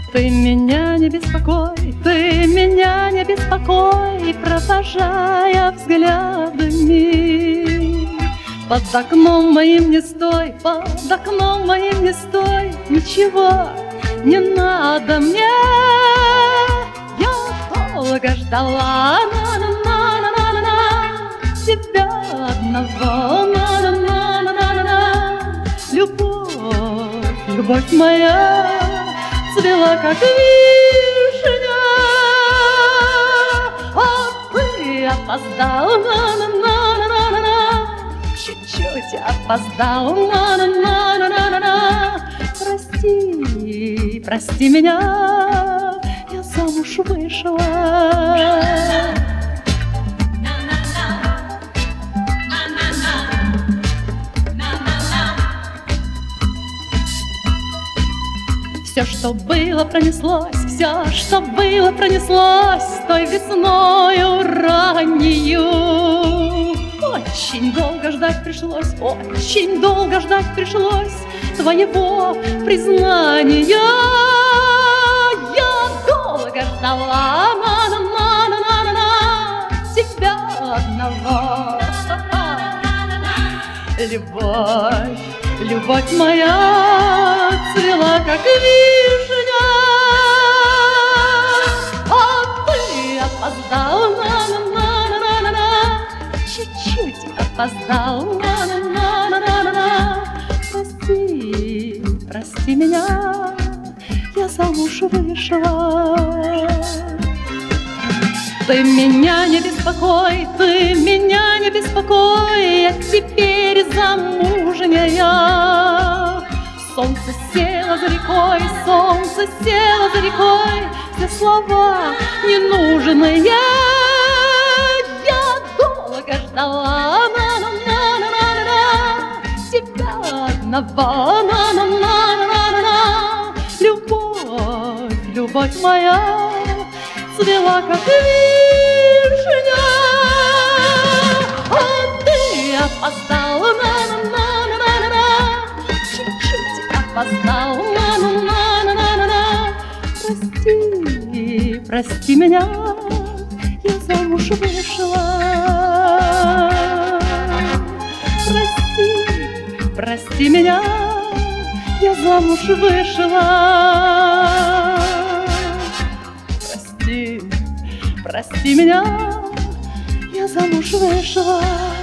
Ты меня не беспокой, ты меня не беспокой, провожая взглядами. Под окном моим не стой, под окном моим не стой, ничего не надо мне. Я долго ждала тебя одного. Любовь, любовь моя цвела, как вишня, а ты опоздал, чуть-чуть опоздал, прости, прости меня, я замуж вышла. Все, что было, пронеслось, все, что было, пронеслось той весною раннею. Очень долго ждать пришлось, очень долго ждать пришлось твоего признания. Я долго ждала тебя одного. Любовь, любовь моя цвела, как вишня, а ты опоздал, чуть-чуть опоздал. Прости, прости меня, я замуж вышла. Ты меня не беспокой, ты меня не беспокой, я теперь замужняя. Солнце село за рекой, солнце село за рекой, все слова ненужные. Я долго ждала тебя одного. Любовь, любовь моя цвела, как вишня, а ты опоздал, чуть-чуть опоздал. Прости, прости меня, я замуж вышла. Прости, прости меня, я замуж вышла. Прости меня, я замуж вышла.